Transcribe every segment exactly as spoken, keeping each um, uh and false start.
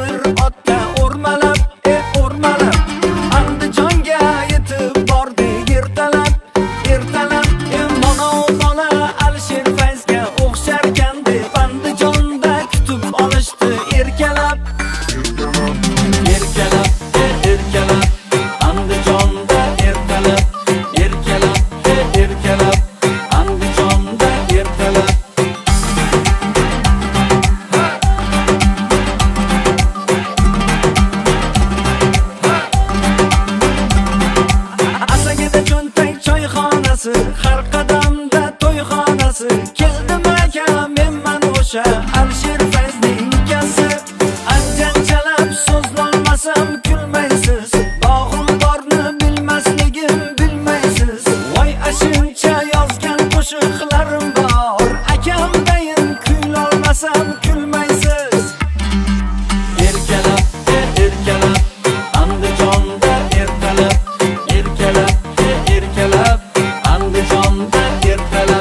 bir otga o'rmalab, e o'rmalab Andijonga yetib bordi ertalab, ertalab e mono bola Alisher Fayzga o'xsharkan deb Andijonda kutib olishdi erkalab, erkalab, e erkalab Andijonda ertalab, erkalab, e erkalab Andijonda ertalab. Asagida cho'ntak choyxonasi, har qadamda to'yxonasi. Keldim aka, menman o'sha Alisher Fayzning ukasi. Anchanchalab so'zlolmasam kulmaysiz, bog'im borni bilmasligim bilmaysiz. Voy ashuncha yozgan qo'shiqlarim bor, akamdayin kuylolmasam kulmaysiz. Erkalab, e erkalab Andijonda ertalab, erkalab, e erkalab Andijonda ertalab.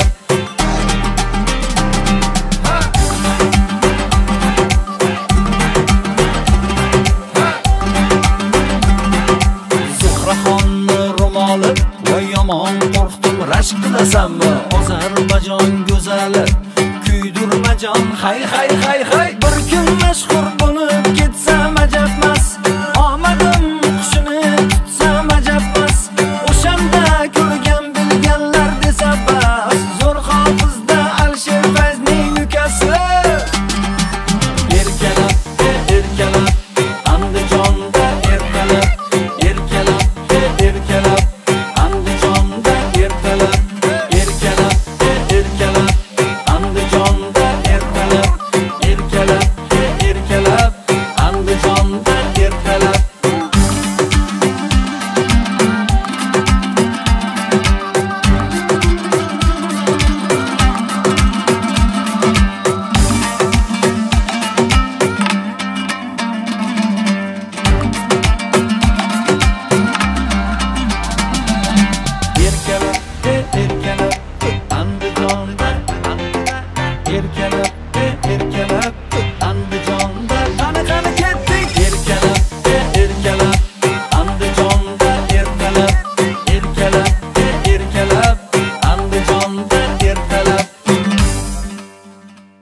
Zuhraxonni ro'moli, voy yomon qo'rqdim rashk qilasanmi? Ozarbajon go'zali, kuydirmajon hay hay hay